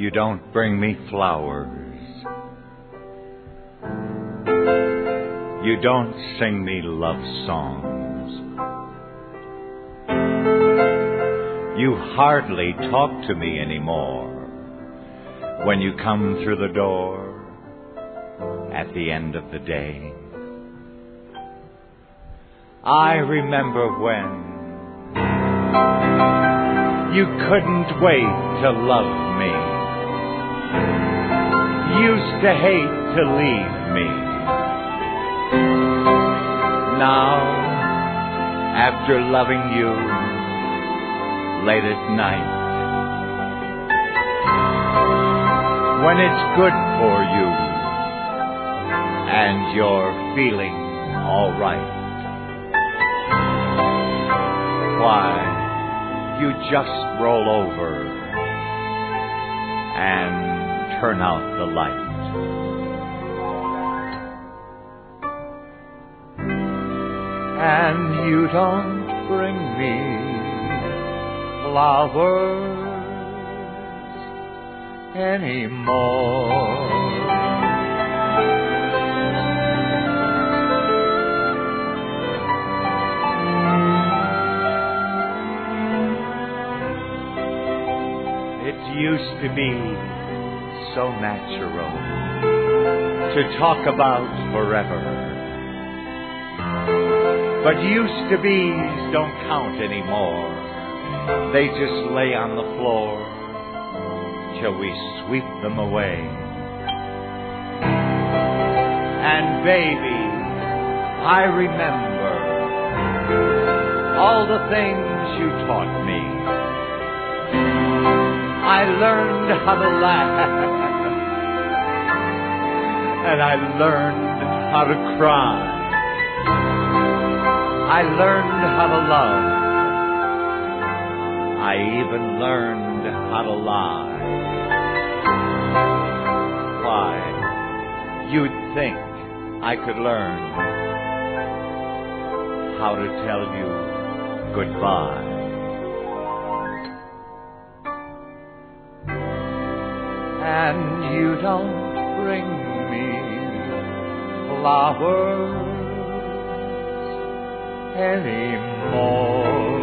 You don't bring me flowers. You don't sing me love songs. You hardly talk to me anymore when you come through the door at the end of the day. I remember when you couldn't wait to love me. Used to hate to leave me. Now, after loving you late at night, when it's good for you and you're feeling all right, why, you just roll over and turn out the light. And you don't bring me flowers anymore. It used to be so natural to talk about forever. But used to be's don't count anymore. They just lay on the floor till we sweep them away. And baby, I remember all the things you taught me. I learned how to laugh, and I learned how to cry. I learned how to love. I even learned how to lie. Why, you'd think I could learn how to tell you goodbye. And you don't bring me flowers anymore.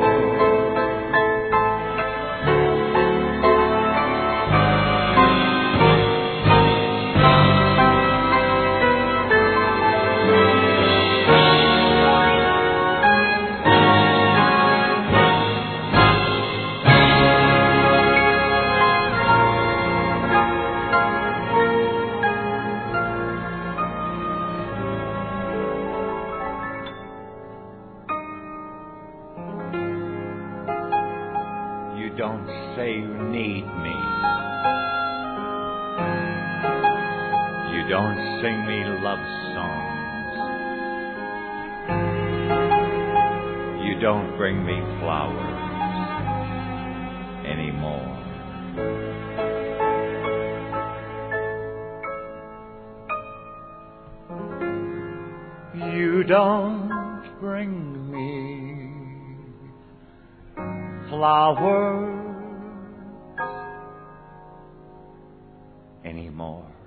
You don't say you need me. You don't sing me love songs. You don't bring me flowers anymore. You don't bring me flowers anymore.